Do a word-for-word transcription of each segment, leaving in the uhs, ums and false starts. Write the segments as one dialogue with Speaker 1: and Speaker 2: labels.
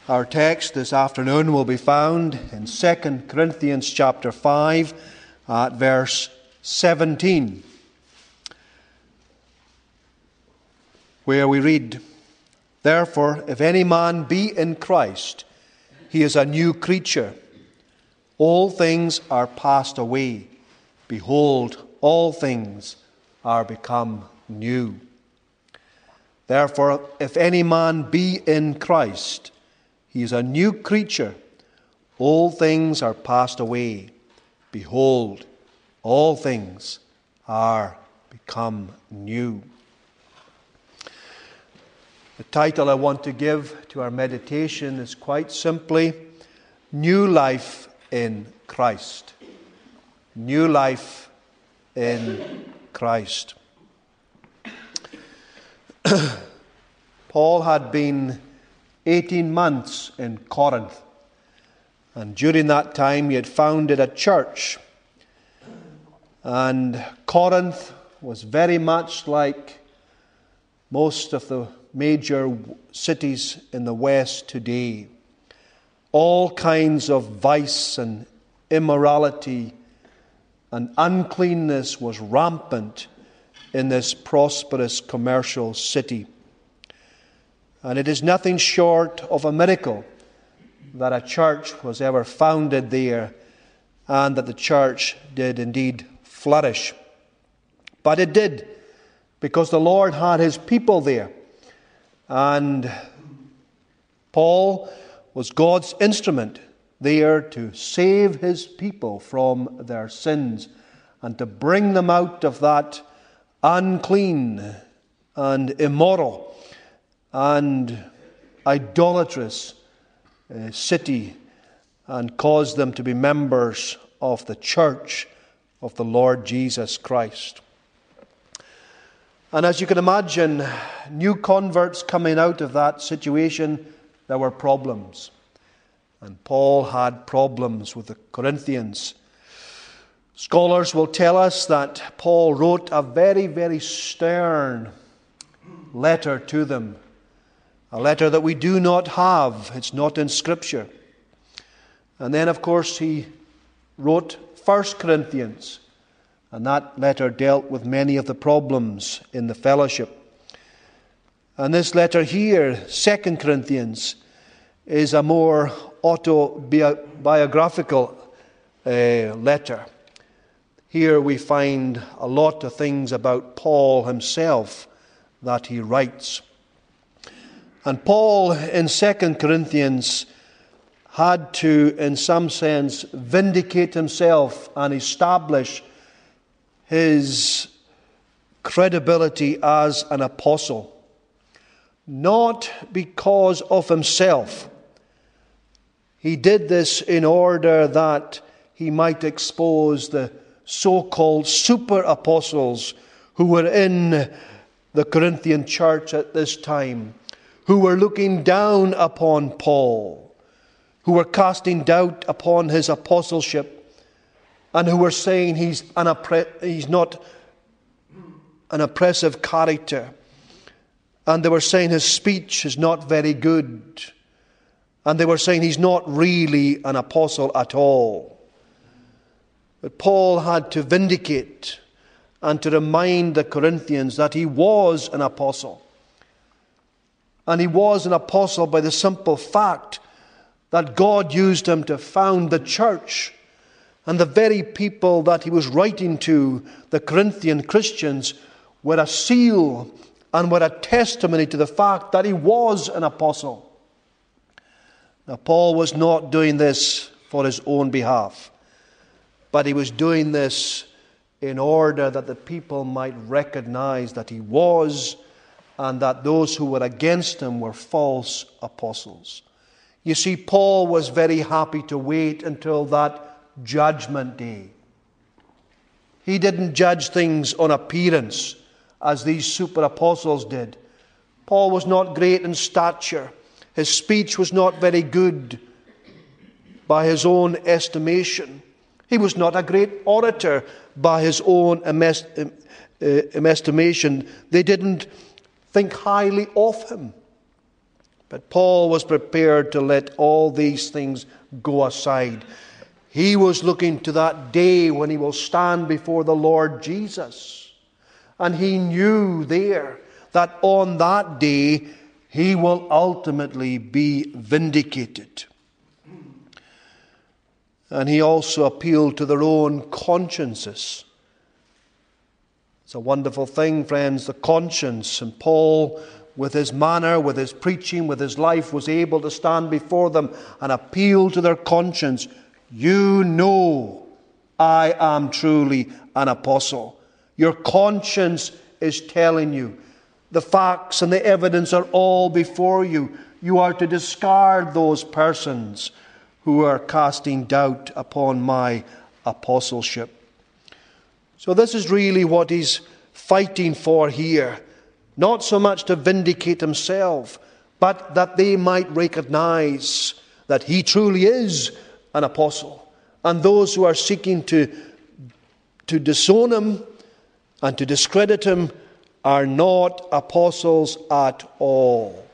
Speaker 1: Our text this afternoon will be found in Second Corinthians chapter five at verse seventeen, where we read, "Therefore, if any man be in Christ, he is a new creature. All things are passed away. Behold, all things are become new. Therefore, if any man be in Christ, he is a new creature. All things are passed away. Behold, all things are become new." The title I want to give to our meditation is quite simply, New Life in Christ. New Life in Christ. Paul had been eighteen months in Corinth, and during that time he had founded a church. And Corinth was very much like most of the major cities in the West today. All kinds of vice and immorality and uncleanness was rampant in this prosperous commercial city. And it is nothing short of a miracle that a church was ever founded there and that the church did indeed flourish. But it did, because the Lord had his people there. And Paul was God's instrument there to save his people from their sins and to bring them out of that unclean and immoral and idolatrous uh, city, and cause them to be members of the church of the Lord Jesus Christ. And as you can imagine, new converts coming out of that situation, there were problems. And Paul had problems with the Corinthians. Scholars will tell us that Paul wrote a very, very stern letter to them. A letter that we do not have. It's not in Scripture. And then, of course, he wrote First Corinthians. And that letter dealt with many of the problems in the fellowship. And this letter here, Second Corinthians, is a more autobiographical uh, letter. Here we find a lot of things about Paul himself that he writes. And Paul in Second Corinthians had to, in some sense, vindicate himself and establish his credibility as an apostle. Not because of himself. He did this in order that he might expose the so-called super apostles who were in the Corinthian church at this time, who were looking down upon Paul, who were casting doubt upon his apostleship, and who were saying he's, an oppre- he's not an oppressive character. And they were saying his speech is not very good. And they were saying he's not really an apostle at all. But Paul had to vindicate and to remind the Corinthians that he was an apostle. And he was an apostle by the simple fact that God used him to found the church. And the very people that he was writing to, the Corinthian Christians, were a seal and were a testimony to the fact that he was an apostle. Now, Paul was not doing this for his own behalf, but he was doing this in order that the people might recognize that he was, and that those who were against him were false apostles. You see, Paul was very happy to wait until that judgment day. He didn't judge things on appearance as these super apostles did. Paul was not great in stature. His speech was not very good by his own estimation. He was not a great orator by his own estimation. They didn't think highly of him. But Paul was prepared to let all these things go aside. He was looking to that day when he will stand before the Lord Jesus. And he knew there that on that day he will ultimately be vindicated. And he also appealed to their own consciences. It's a wonderful thing, friends, the conscience. And Paul, with his manner, with his preaching, with his life, was able to stand before them and appeal to their conscience. You know I am truly an apostle. Your conscience is telling you. The facts and the evidence are all before you. You are to discard those persons who are casting doubt upon my apostleship. So this is really what he's fighting for here. Not so much to vindicate himself, but that they might recognize that he truly is an apostle. And those who are seeking to, to disown him and to discredit him are not apostles at all.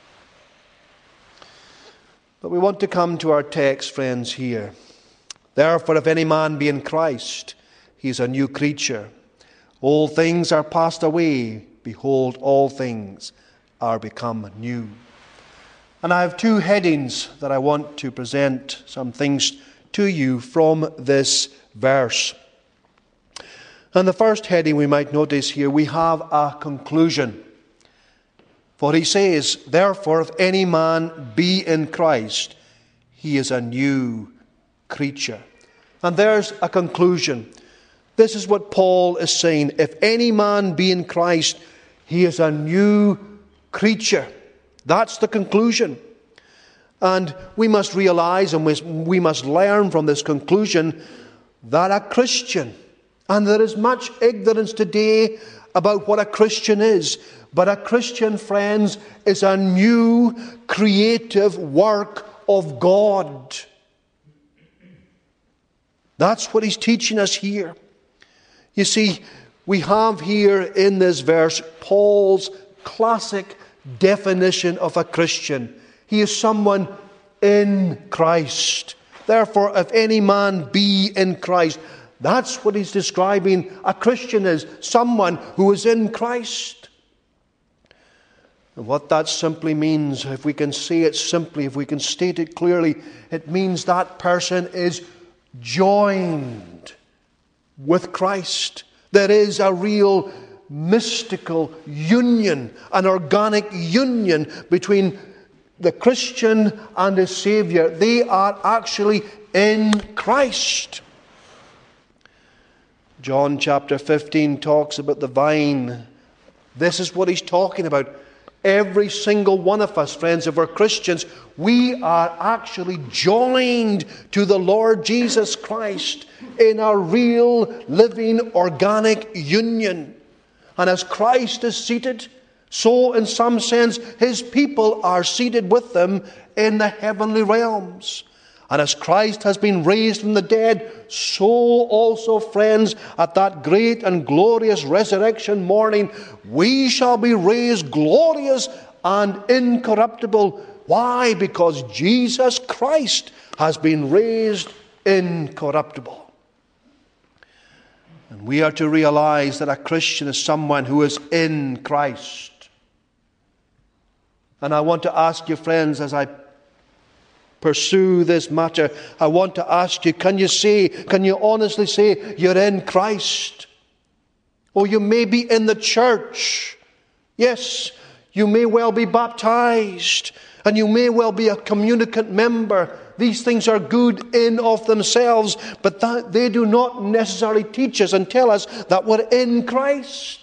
Speaker 1: But we want to come to our text, friends, here. Therefore, if any man be in Christ, he is a new creature. All things are passed away. Behold, all things are become new. And I have two headings that I want to present some things to you from this verse. And the first heading we might notice here, we have a conclusion. For he says, therefore, if any man be in Christ, he is a new creature. And there's a conclusion. This is what Paul is saying. If any man be in Christ, he is a new creature. That's the conclusion. And we must realize and we must learn from this conclusion that a Christian, and there is much ignorance today about what a Christian is. But a Christian, friends, is a new creative work of God. That's what he's teaching us here. You see, we have here in this verse Paul's classic definition of a Christian. He is someone in Christ. Therefore, if any man be in Christ, that's what he's describing a Christian is. Someone who is in Christ. And what that simply means, if we can say it simply, if we can state it clearly, it means that person is joined with Christ. There is a real mystical union, an organic union between the Christian and his Savior. They are actually in Christ. John chapter fifteen talks about the vine. This is what he's talking about. Every single one of us, friends, if we're Christians, we are actually joined to the Lord Jesus Christ in a real, living, organic union. And as Christ is seated, so in some sense his people are seated with them in the heavenly realms. And as Christ has been raised from the dead, so also, friends, at that great and glorious resurrection morning, we shall be raised glorious and incorruptible. Why? Because Jesus Christ has been raised incorruptible. And we are to realize that a Christian is someone who is in Christ. And I want to ask you, friends, as I pursue this matter, I want to ask you, can you say, can you honestly say you're in Christ? Or you may be in the church. Yes, you may well be baptized, and you may well be a communicant member. These things are good in of themselves, but that they do not necessarily teach us and tell us that we're in Christ.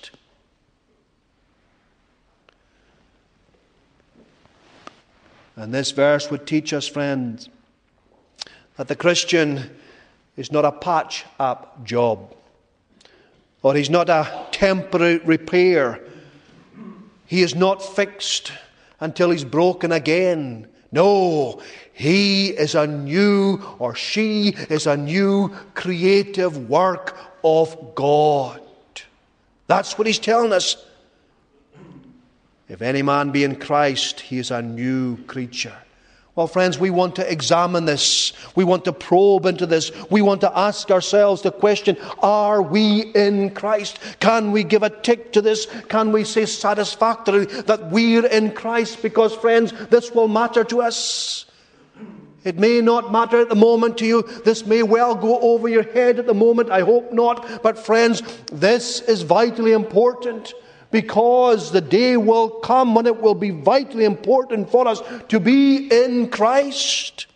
Speaker 1: And this verse would teach us, friends, that the Christian is not a patch-up job, or he's not a temporary repair. He is not fixed until he's broken again. No, he is a new, or she is a new creative work of God. That's what he's telling us. If any man be in Christ, he is a new creature. Well, friends, we want to examine this. We want to probe into this. We want to ask ourselves the question, are we in Christ? Can we give a tick to this? Can we say satisfactorily that we're in Christ? Because, friends, this will matter to us. It may not matter at the moment to you. This may well go over your head at the moment. I hope not. But, friends, this is vitally important. Because the day will come when it will be vitally important for us to be in Christ.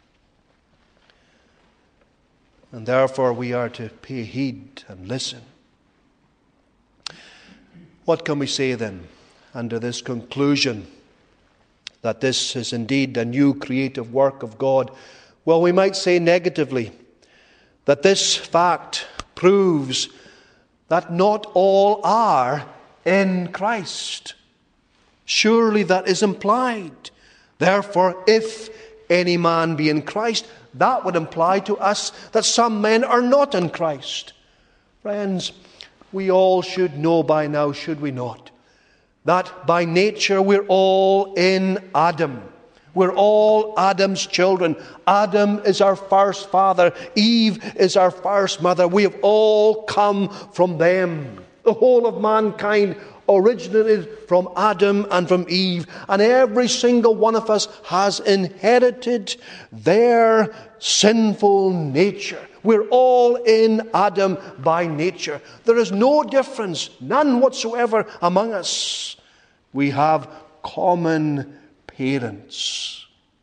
Speaker 1: And therefore we are to pay heed and listen. What can we say then under this conclusion that this is indeed a new creative work of God? Well, we might say negatively that this fact proves that not all are in Christ. Surely that is implied. Therefore, if any man be in Christ, that would imply to us that some men are not in Christ. Friends, we all should know by now, should we not, that by nature we're all in Adam. We're all Adam's children. Adam is our first father. Eve is our first mother. We have all come from them. The whole of mankind originated from Adam and from Eve. And every single one of us has inherited their sinful nature. We're all in Adam by nature. There is no difference, none whatsoever among us. We have common parents.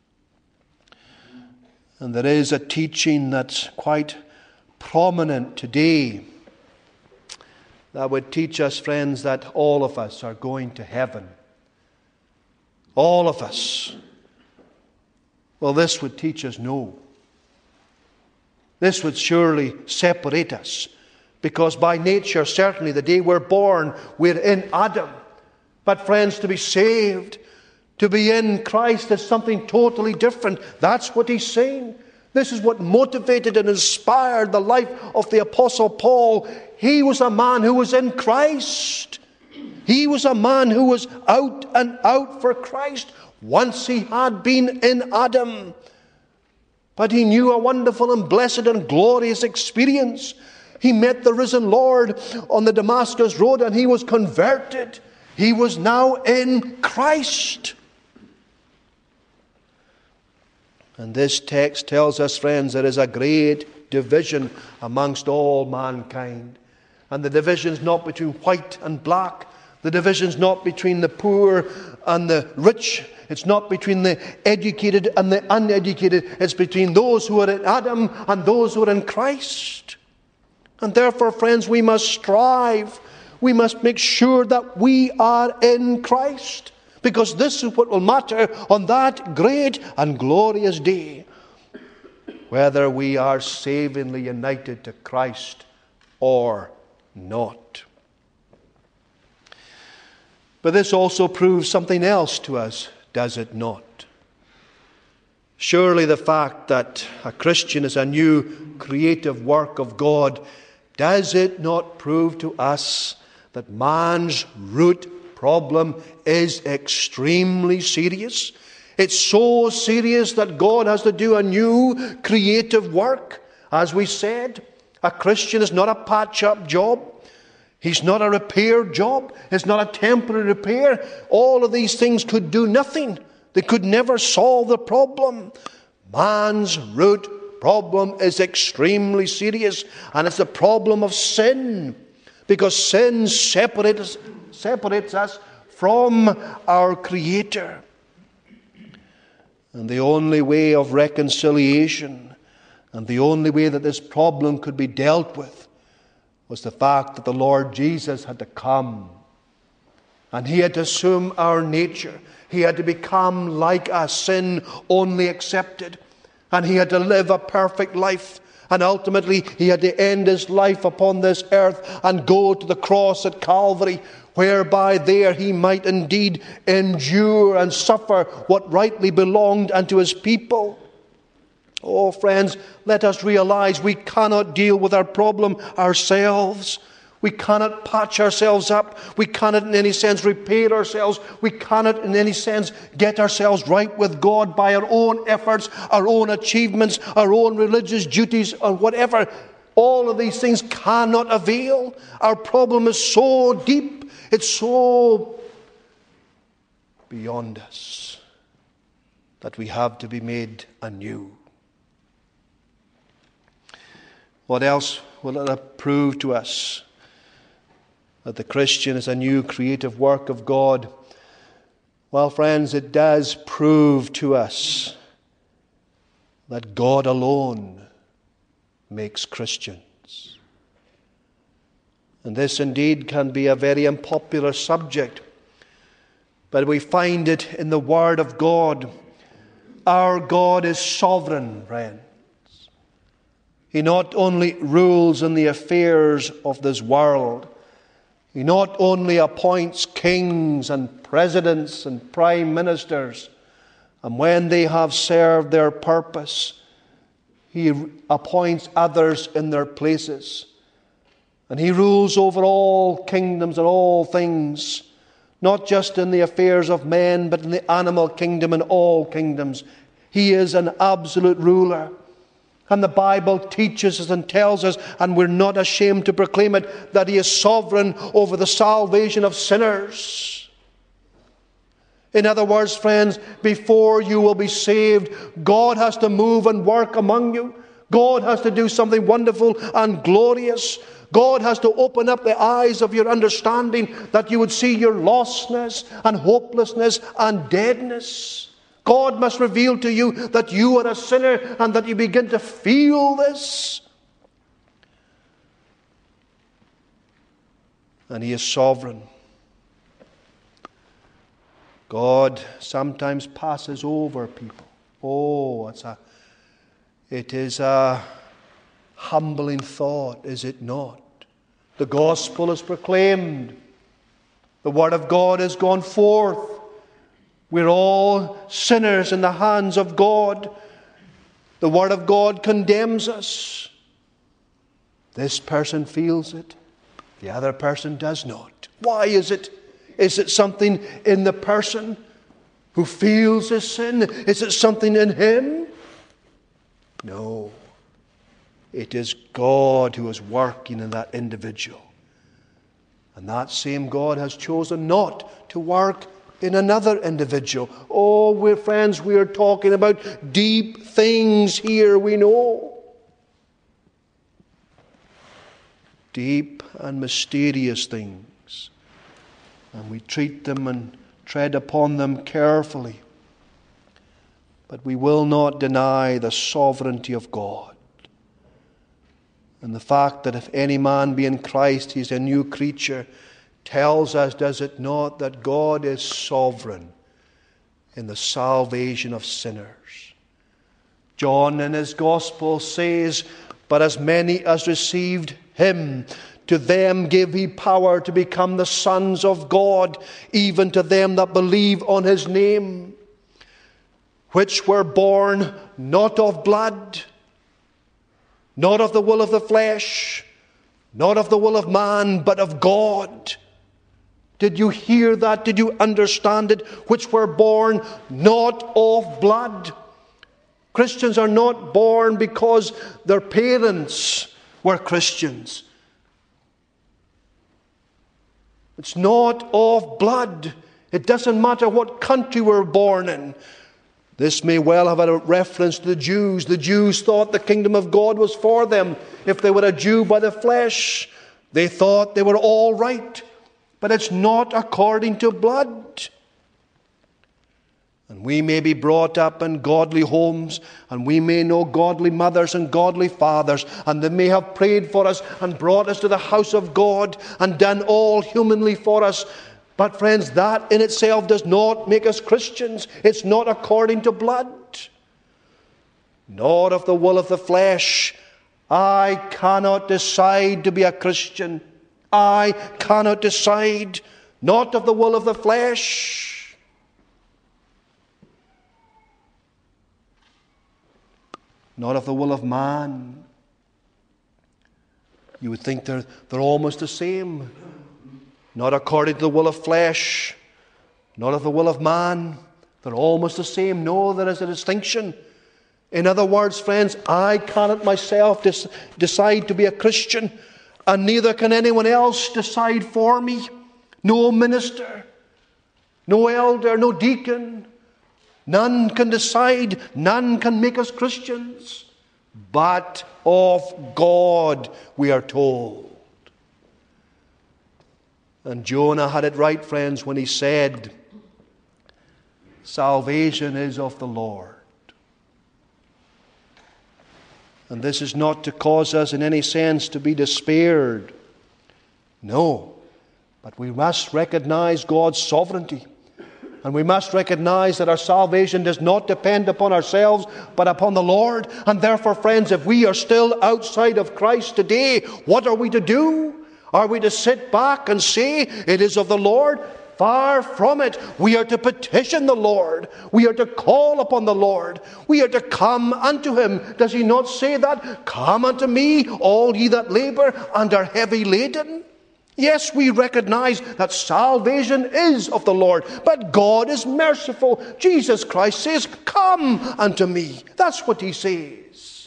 Speaker 1: And there is a teaching that's quite prominent today that would teach us, friends, that all of us are going to heaven. All of us. Well, this would teach us no. This would surely separate us. Because by nature, certainly the day we're born, we're in Adam. But friends, to be saved, to be in Christ is something totally different. That's what he's saying. This is what motivated and inspired the life of the Apostle Paul. He was a man who was in Christ. He was a man who was out and out for Christ once he had been in Adam. But he knew a wonderful and blessed and glorious experience. He met the risen Lord on the Damascus road and he was converted. He was now in Christ. And this text tells us, friends, there is a great division amongst all mankind. And the division is not between white and black. The division is not between the poor and the rich. It's not between the educated and the uneducated. It's between those who are in Adam and those who are in Christ. And therefore, friends, we must strive. We must make sure that we are in Christ. Because this is what will matter on that great and glorious day. Whether we are savingly united to Christ or not. But this also proves something else to us, does it not? Surely the fact that a Christian is a new creative work of God, does it not prove to us that man's root problem is extremely serious? It's so serious that God has to do a new creative work. As we said, a Christian is not a patch-up job. He's not a repair job. It's not a temporary repair. All of these things could do nothing. They could never solve the problem. Man's root problem is extremely serious, and it's the problem of sin. Because sin separates, separates us from our Creator. And the only way of reconciliation and the only way that this problem could be dealt with was the fact that the Lord Jesus had to come. And he had to assume our nature. He had to become like us, sin only accepted. And he had to live a perfect life. And ultimately he had to end his life upon this earth and go to the cross at Calvary, whereby there he might indeed endure and suffer what rightly belonged unto his people. Oh, friends, let us realize we cannot deal with our problem ourselves. We cannot patch ourselves up. We cannot in any sense repair ourselves. We cannot in any sense get ourselves right with God by our own efforts, our own achievements, our own religious duties, or whatever. All of these things cannot avail. Our problem is so deep. It's so beyond us that we have to be made anew. What else will it prove to us? That the Christian is a new creative work of God. Well, friends, it does prove to us that God alone makes Christians. And this indeed can be a very unpopular subject, but we find it in the Word of God. Our God is sovereign, friends. He not only rules in the affairs of this world, He not only appoints kings and presidents and prime ministers, and when they have served their purpose, He appoints others in their places. And He rules over all kingdoms and all things, not just in the affairs of men, but in the animal kingdom and all kingdoms. He is an absolute ruler. And the Bible teaches us and tells us, and we're not ashamed to proclaim it, that He is sovereign over the salvation of sinners. In other words, friends, before you will be saved, God has to move and work among you. God has to do something wonderful and glorious. God has to open up the eyes of your understanding that you would see your lostness and hopelessness and deadness. God must reveal to you that you are a sinner and that you begin to feel this. And He is sovereign. God sometimes passes over people. Oh, it's a, it is a humbling thought, is it not? The gospel is proclaimed. The word of God has gone forth. We're all sinners in the hands of God. The Word of God condemns us. This person feels it. The other person does not. Why is it? Is it something in the person who feels his sin? Is it something in him? No. It is God who is working in that individual. And that same God has chosen not to work in another individual. Oh, we're friends, we are talking about deep things here, we know. Deep and mysterious things. And we treat them and tread upon them carefully. But we will not deny the sovereignty of God. And the fact that if any man be in Christ, he is a new creature, tells us, does it not, that God is sovereign in the salvation of sinners. John in his Gospel says, but as many as received Him, to them gave He power to become the sons of God, even to them that believe on His name, which were born not of blood, not of the will of the flesh, not of the will of man, but of God. Did you hear that? Did you understand it? Which were born not of blood. Christians are not born because their parents were Christians. It's not of blood. It doesn't matter what country we're born in. This may well have a reference to the Jews. The Jews thought the kingdom of God was for them. If they were a Jew by the flesh, they thought they were all right. But it's not according to blood. And we may be brought up in godly homes, and we may know godly mothers and godly fathers, and they may have prayed for us and brought us to the house of God and done all humanly for us. But friends, that in itself does not make us Christians. It's not according to blood. Not of the will of the flesh. I cannot decide to be a Christian. I cannot decide, not of the will of the flesh. Not of the will of man. You would think they're, they're almost the same. Not according to the will of flesh, not of the will of man. They're almost the same. No, there is a distinction. In other words, friends, I cannot myself dis- decide to be a Christian, and neither can anyone else decide for me. No minister, no elder, no deacon. None can decide. None can make us Christians. But of God, we are told. And Jonah had it right, friends, when he said, salvation is of the Lord. And this is not to cause us in any sense to be despaired. No. But we must recognize God's sovereignty. And we must recognize that our salvation does not depend upon ourselves, but upon the Lord. And therefore, friends, if we are still outside of Christ today, what are we to do? Are we to sit back and say, it is of the Lord? Far from it. We are to petition the Lord. We are to call upon the Lord. We are to come unto Him. Does He not say that? Come unto me, all ye that labor and are heavy laden. Yes, we recognize that salvation is of the Lord, but God is merciful. Jesus Christ says, come unto me. That's what He says.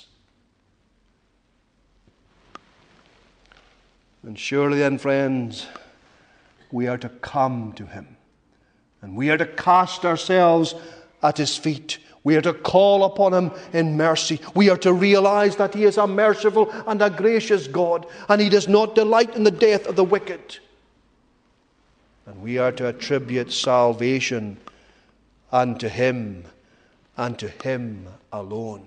Speaker 1: And surely then, friends, we are to come to Him. And we are to cast ourselves at His feet. We are to call upon Him in mercy. We are to realize that He is a merciful and a gracious God, and He does not delight in the death of the wicked. And we are to attribute salvation unto Him and to Him alone.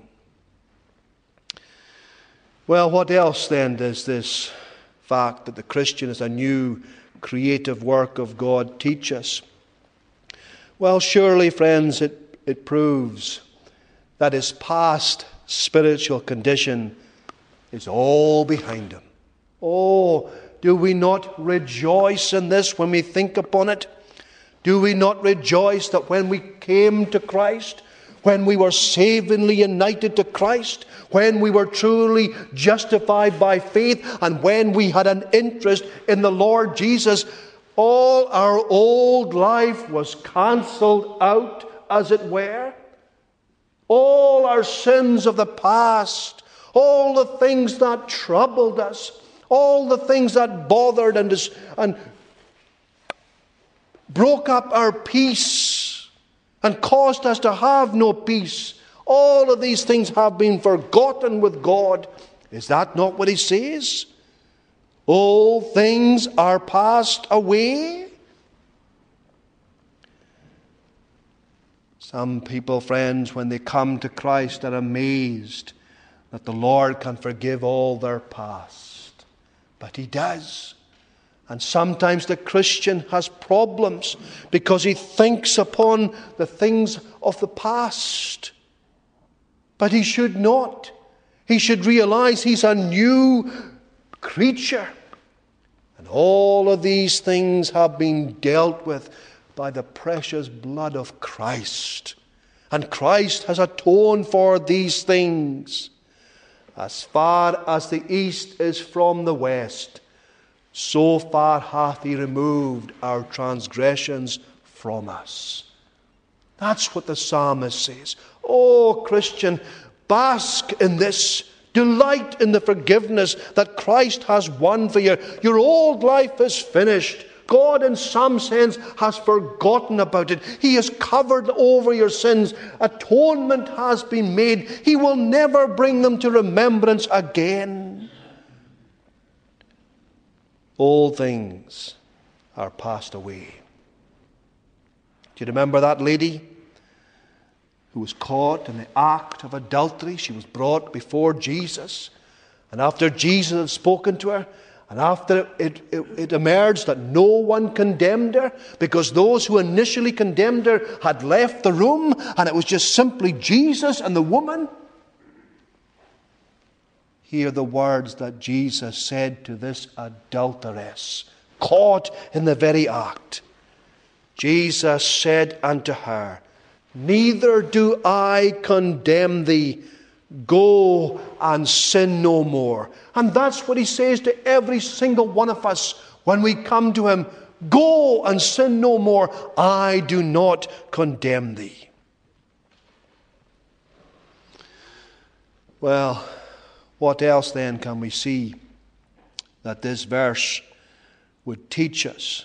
Speaker 1: Well, what else then does this fact that the Christian is a new creative work of God teach us? Well, surely, friends, it, it proves that his past spiritual condition is all behind him. Oh, do we not rejoice in this when we think upon it? Do we not rejoice that when we came to Christ, when we were savingly united to Christ, when we were truly justified by faith, and when we had an interest in the Lord Jesus, all our old life was cancelled out, as it were. All our sins of the past, all the things that troubled us, all the things that bothered and, dis- and broke up our peace and caused us to have no peace, all of these things have been forgotten with God. Is that not what He says? All things are passed away. Some people, friends, when they come to Christ, are amazed that the Lord can forgive all their past. But He does. And sometimes the Christian has problems because he thinks upon the things of the past. But he should not. He should realize he's a new creature. And all of these things have been dealt with by the precious blood of Christ. And Christ has atoned for these things. As far as the east is from the west, so far hath He removed our transgressions from us. That's what the psalmist says. Oh, Christian, bask in this. Delight in the forgiveness that Christ has won for you. Your old life is finished. God, in some sense, has forgotten about it. He has covered over your sins. Atonement has been made. He will never bring them to remembrance again. All things are passed away. Do you remember that lady who was caught in the act of adultery? She was brought before Jesus. And after Jesus had spoken to her, and after it, it, it emerged that no one condemned her, because those who initially condemned her had left the room, and it was just simply Jesus and the woman. Hear the words that Jesus said to this adulteress, caught in the very act. Jesus said unto her, neither do I condemn thee. Go and sin no more. And that's what he says to every single one of us when we come to him. Go and sin no more. I do not condemn thee. Well, what else then can we see that this verse would teach us?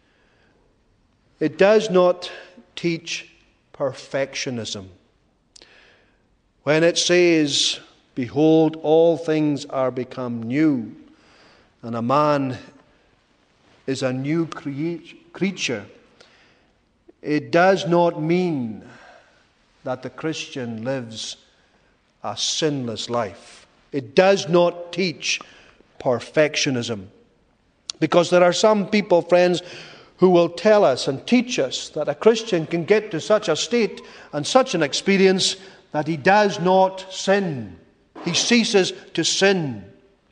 Speaker 1: It does not teach perfectionism. When it says, behold, all things are become new, and a man is a new create, creature, it does not mean that the Christian lives a sinless life. It does not teach perfectionism. Because there are some people, friends, who will tell us and teach us that a Christian can get to such a state and such an experience that he does not sin. He ceases to sin.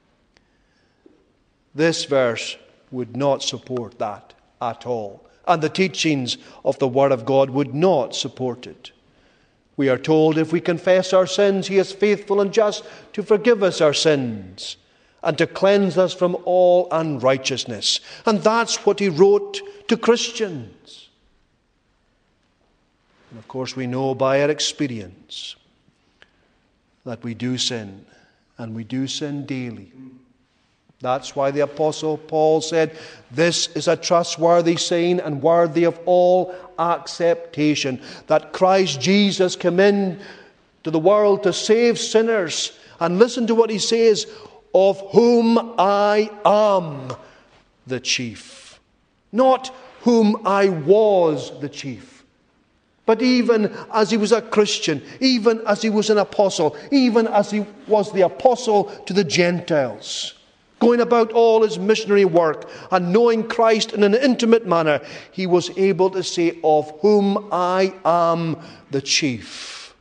Speaker 1: This verse would not support that at all. And the teachings of the Word of God would not support it. We are told if we confess our sins, he is faithful and just to forgive us our sins and to cleanse us from all unrighteousness. And that's what he wrote to Christians. And of course we know by our experience that we do sin, and we do sin daily. That's why the Apostle Paul said, this is a trustworthy saying and worthy of all acceptation, that Christ Jesus came in to the world to save sinners. And listen to what he says, of whom I am the chief. Not whom I was the chief. But even as he was a Christian, even as he was an apostle, even as he was the apostle to the Gentiles, going about all his missionary work and knowing Christ in an intimate manner, he was able to say, of whom I am the chief.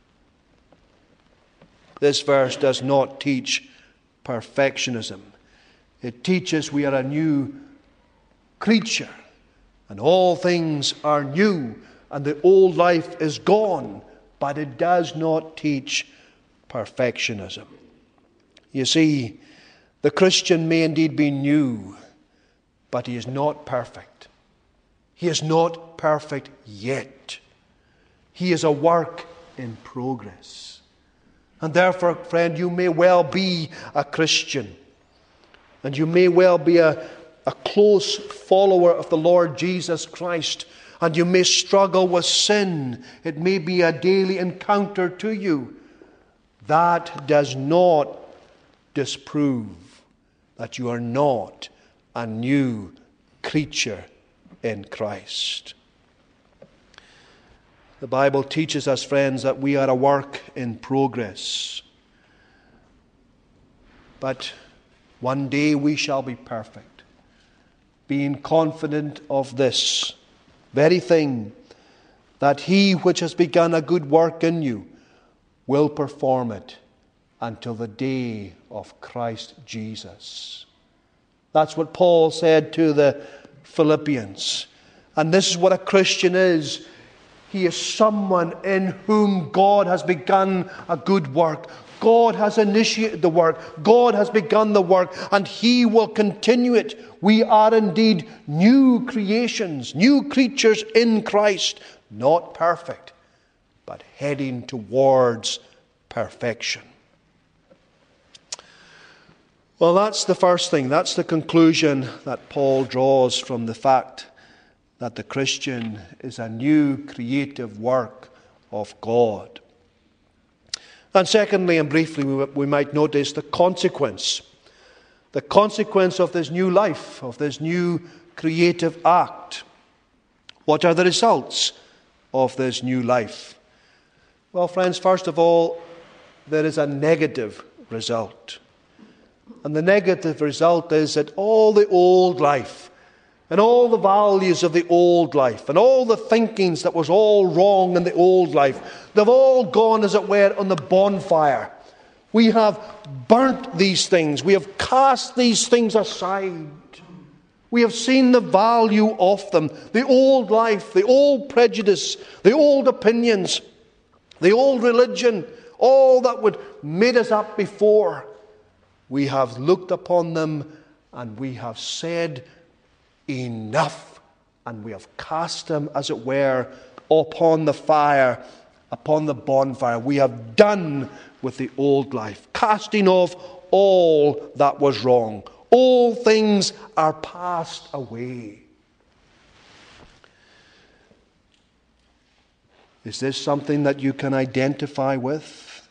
Speaker 1: This verse does not teach perfectionism. It teaches we are a new creature, and all things are new, and the old life is gone, but it does not teach perfectionism. You see, the Christian may indeed be new, but he is not perfect. He is not perfect yet. He is a work in progress. And therefore, friend, you may well be a Christian, and you may well be a, a close follower of the Lord Jesus Christ, and you may struggle with sin. It may be a daily encounter to you. That does not disprove that you are not a new creature in Christ. The Bible teaches us, friends, that we are a work in progress. But one day we shall be perfect, being confident of this very thing, that he which has begun a good work in you will perform it until the day of Christ Jesus. That's what Paul said to the Philippians. And this is what a Christian is. He is someone in whom God has begun a good work. God has initiated the work. God has begun the work, and he will continue it. We are indeed new creations, new creatures in Christ. Not perfect, but heading towards perfection. Well, that's the first thing. That's the conclusion that Paul draws from the fact that the Christian is a new creative work of God. And secondly, and briefly, we, we might notice the consequence. The consequence of this new life, of this new creative act. What are the results of this new life? Well, friends, first of all, there is a negative result. And the negative result is that all the old life, and all the values of the old life, and all the thinkings that was all wrong in the old life, they've all gone, as it were, on the bonfire. We have burnt these things. We have cast these things aside. We have seen the value of them. The old life, the old prejudice, the old opinions, the old religion, all that would made us up before, we have looked upon them and we have said, enough. And we have cast them, as it were, upon the fire, upon the bonfire. We have done with the old life, casting off all that was wrong. All things are passed away. Is this something that you can identify with?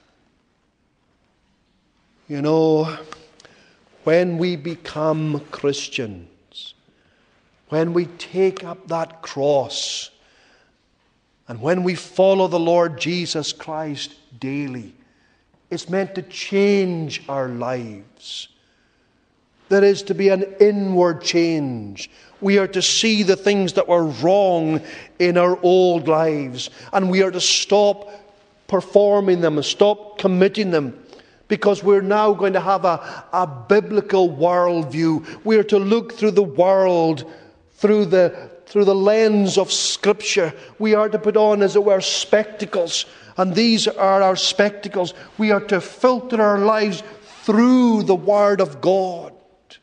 Speaker 1: You know, when we become Christians, when we take up that cross, and when we follow the Lord Jesus Christ daily, it's meant to change our lives. There is to be an inward change. We are to see the things that were wrong in our old lives, and we are to stop performing them and stop committing them, because we're now going to have a, a biblical worldview. We are to look through the world through the, through the lens of Scripture. We are to put on, as it were, spectacles, and these are our spectacles. We are to filter our lives through the Word of God.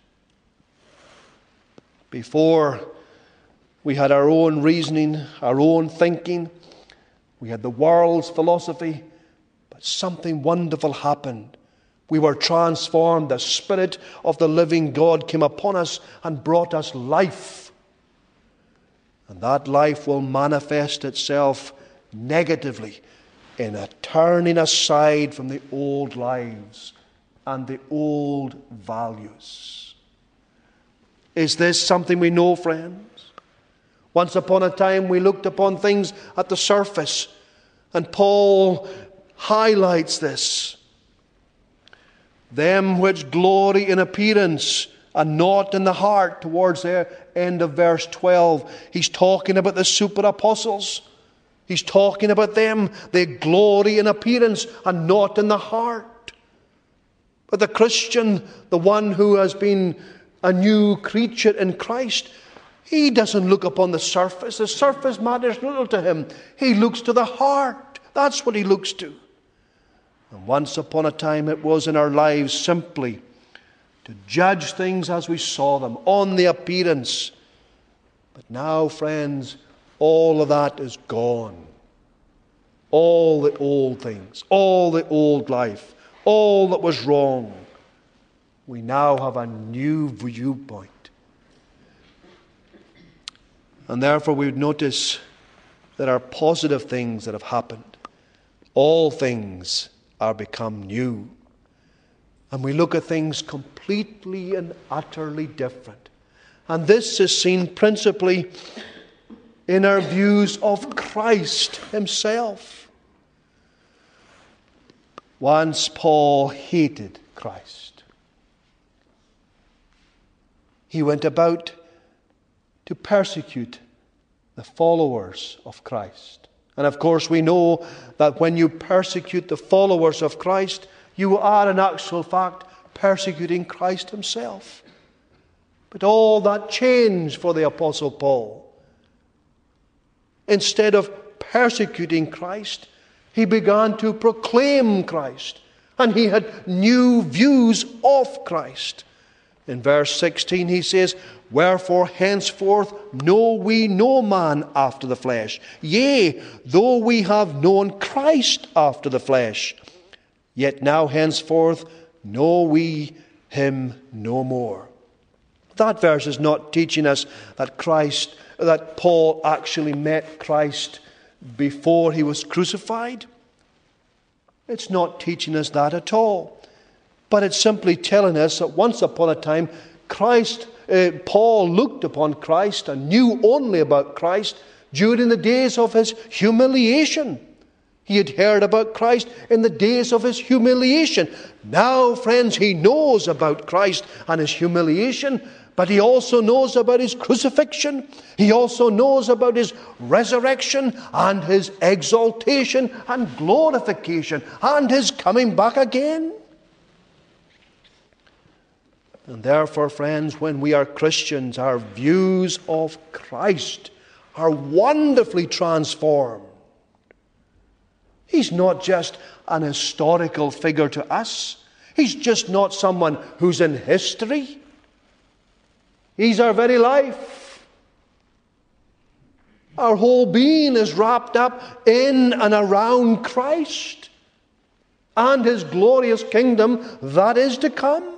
Speaker 1: Before, we had our own reasoning, our own thinking. We had the world's philosophy. But something wonderful happened. We were transformed. The Spirit of the living God came upon us and brought us life. And that life will manifest itself negatively in a turning aside from the old lives and the old values. Is this something we know, friends? Once upon a time we looked upon things at the surface, and Paul highlights this. Them which glory in appearance and not in the heart, towards the end of verse twelve. He's talking about the super apostles. He's talking about them. They glory in appearance and not in the heart. But the Christian, the one who has been a new creature in Christ, he doesn't look upon the surface. The surface matters little to him. He looks to the heart. That's what he looks to. And once upon a time it was in our lives simply to judge things as we saw them, on the appearance. But now, friends, all of that is gone. All the old things, all the old life, all that was wrong. We now have a new viewpoint. And therefore we would notice there are positive things that have happened. All things are become new. And we look at things completely and utterly different. And this is seen principally in our views of Christ himself. Once Paul hated Christ. He went about to persecute the followers of Christ. And of course we know that when you persecute the followers of Christ, you are in actual fact persecuting Christ himself. But all that changed for the Apostle Paul. Instead of persecuting Christ, he began to proclaim Christ. And he had new views of Christ. In verse sixteen he says, "Wherefore henceforth know we no man after the flesh. Yea, though we have known Christ after the flesh, yet now henceforth know we him no more." That verse is not teaching us that Christ, that Paul actually met Christ before he was crucified. It's not teaching us that at all. But it's simply telling us that once upon a time, Christ, uh, Paul looked upon Christ and knew only about Christ during the days of his humiliation. He had heard about Christ in the days of his humiliation. Now, friends, he knows about Christ and his humiliation, but he also knows about his crucifixion. He also knows about his resurrection and his exaltation and glorification and his coming back again. And therefore, friends, when we are Christians, our views of Christ are wonderfully transformed. He's not just an historical figure to us. He's just not someone who's in history. He's our very life. Our whole being is wrapped up in and around Christ and His glorious kingdom that is to come.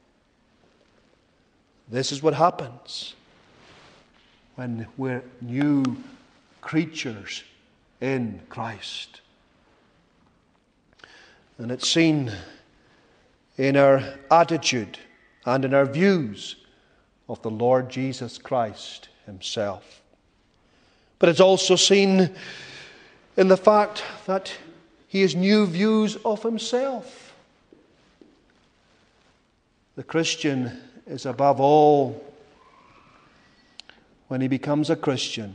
Speaker 1: This is what happens when we're new creatures in Christ. And it's seen in our attitude and in our views of the Lord Jesus Christ Himself. But it's also seen in the fact that He has new views of Himself. The Christian is above all, when he becomes a Christian,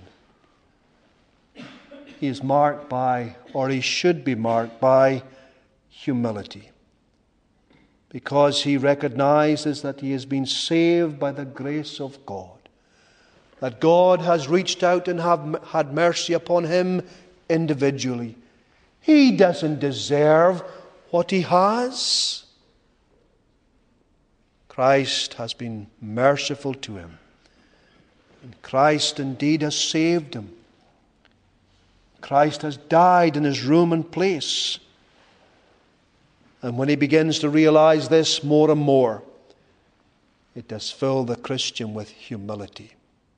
Speaker 1: he is marked by, or he should be marked by, humility. Because he recognizes that he has been saved by the grace of God. That God has reached out and have had mercy upon him individually. He doesn't deserve what he has. Christ has been merciful to him. And Christ indeed has saved him. Christ has died in his room and place. And when he begins to realize this more and more, it does fill the Christian with humility.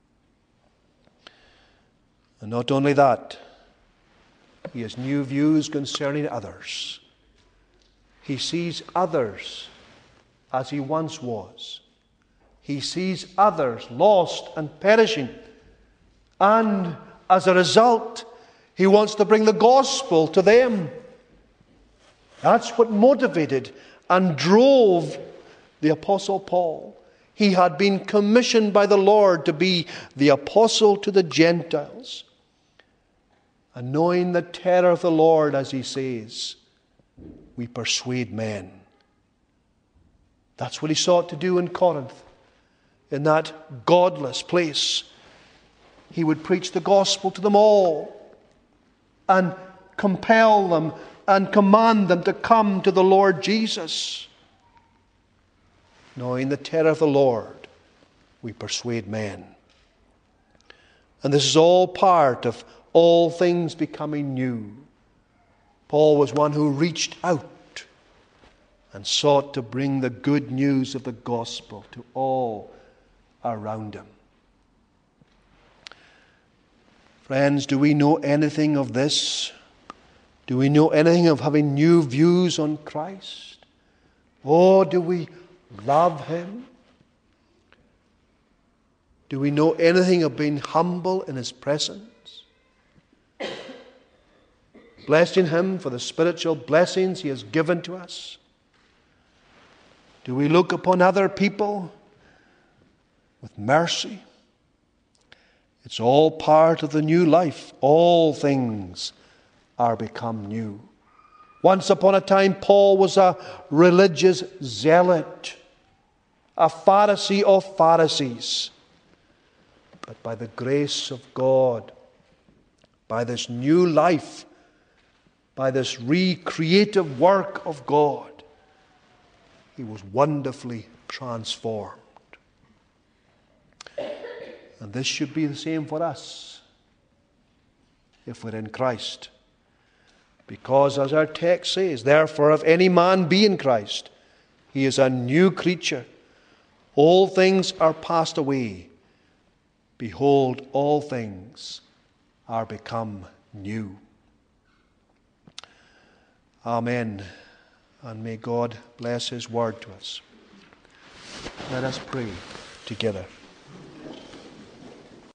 Speaker 1: And not only that, he has new views concerning others. He sees others as he once was. He sees others lost and perishing. And as a result, he wants to bring the gospel to them. That's what motivated and drove the Apostle Paul. He had been commissioned by the Lord to be the apostle to the Gentiles. And knowing the terror of the Lord, as he says, we persuade men. That's what he sought to do in Corinth. In that godless place, he would preach the gospel to them all and compel them and command them to come to the Lord Jesus. Knowing the terror of the Lord, we persuade men. And this is all part of all things becoming new. Paul was one who reached out and sought to bring the good news of the gospel to all around him. Friends, do we know anything of this? Do we know anything of having new views on Christ? Or do we love Him? Do we know anything of being humble in His presence? Blessing Him for the spiritual blessings He has given to us? Do we look upon other people with mercy? It's all part of the new life. All things are become new. Once upon a time, Paul was a religious zealot, a Pharisee of Pharisees. But by the grace of God, by this new life, by this recreative work of God, he was wonderfully transformed. And this should be the same for us if we're in Christ. Because as our text says, therefore if any man be in Christ, he is a new creature. All things are passed away. Behold, all things are become new. Amen. And may God bless His word to us. Let us pray together.